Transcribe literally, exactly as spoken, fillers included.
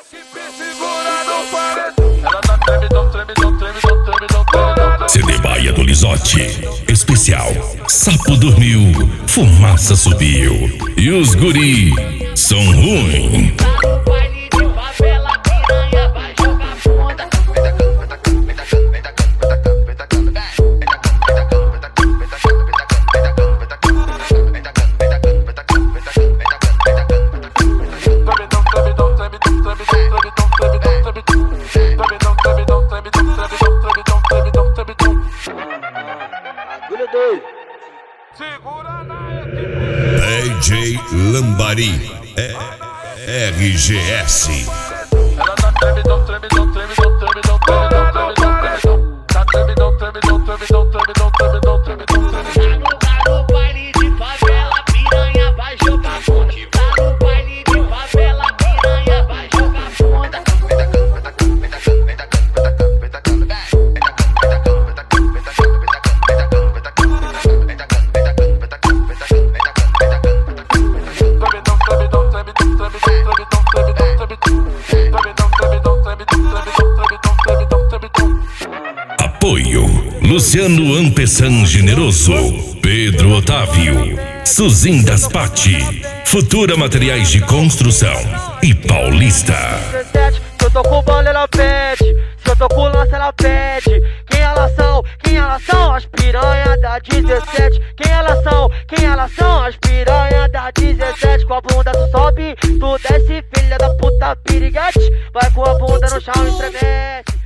C D Baia do Lisotti, especial. Sapo dormiu, fumaça subiu e os guri são ruins. D J Lambari, é R G S. Apoio Luciano Ampessan Generoso, Pedro Otávio, Suzin das Pati, Futura Materiais de Construção e Paulista. Se eu tô com banda ela pede, se eu tô com lança ela pede. Quem elas são? Quem elas são? As piranha da dezessete. Quem elas são? Quem elas são? As piranha da dezessete. Com a bunda tu sobe, tu desce, filha da puta piriguete. Vai com a bunda no chão e estremece.